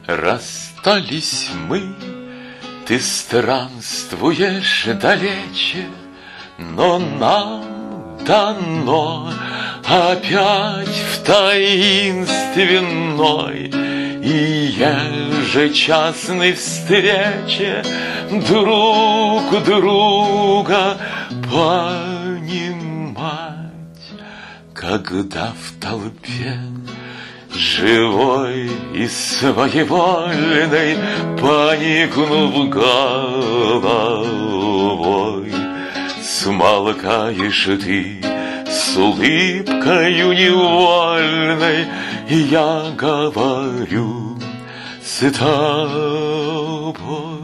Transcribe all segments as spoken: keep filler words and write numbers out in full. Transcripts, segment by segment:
Расстались мы, ты странствуешь далече, но нам дано опять в таинственной и ежечасной встрече друг друга понимать, когда в толпе живой и своевольной, поникнув головой, смолкаешь ты с улыбкою невольной, и я говорю с тобой.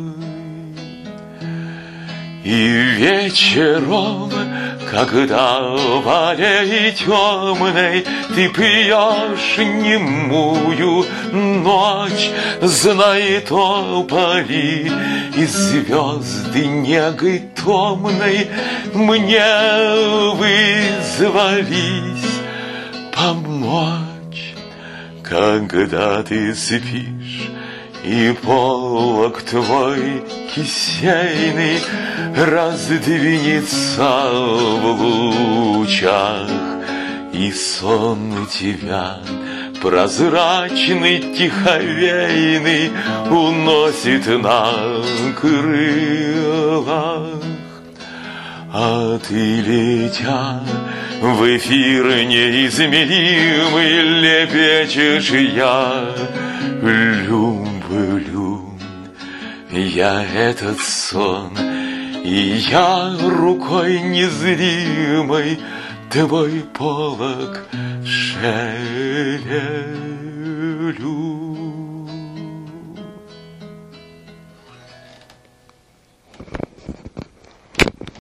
И вечером, когда в аллее темной ты пьешь немую ночь, знай тополи и звезды негой томной мне вызвались помочь. Когда ты спишь, и полог твой кисейный раздвинется в лучах, и сон тебя прозрачный, тиховейный уносит на крылах. А ты, летя в эфир неизмеримый, лепечешь: я люблю я этот сон, и я рукой незримой твой полог шевелю.